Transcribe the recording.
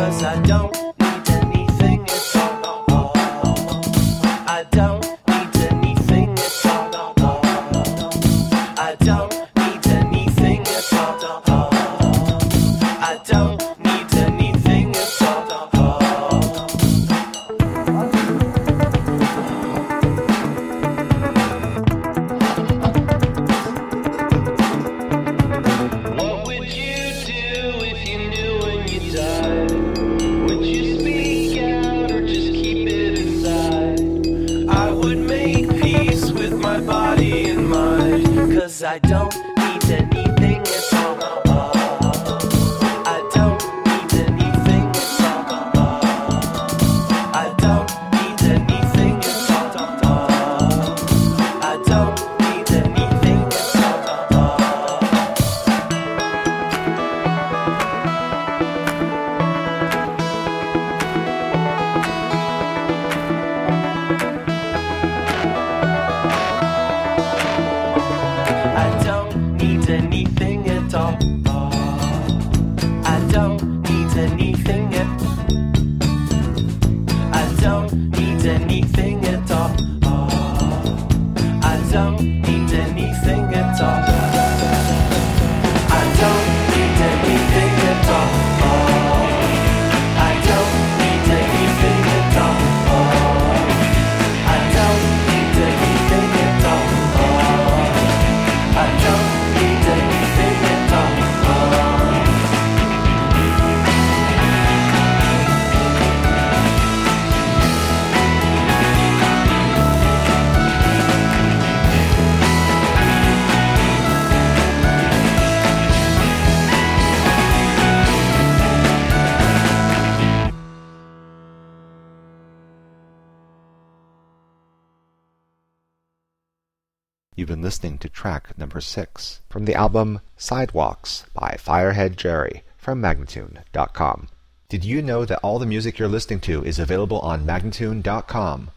'cause I don't need anything at all. I don't need anything at all. I don't need anything at all. I don't need anything at all. What would you do if you knew when you died? Would you speak out or just keep it inside? I would make peace with my body and mind, 'cause I don't need anything at all. I don't need anything at all. I don't need anything at all. I don't need anything at all. I don't need anything at all. I don't need anything at I don't need anything at all. I don't need anything at all. I don't need anything at all. I don't need anything at all. I don't need anything at all. I don't need anything at all. You've been listening to track number 6 from the album Sidewalks by Firehead Jerry from Magnatune.com. Did you know that all the music you're listening to is available on Magnatune.com?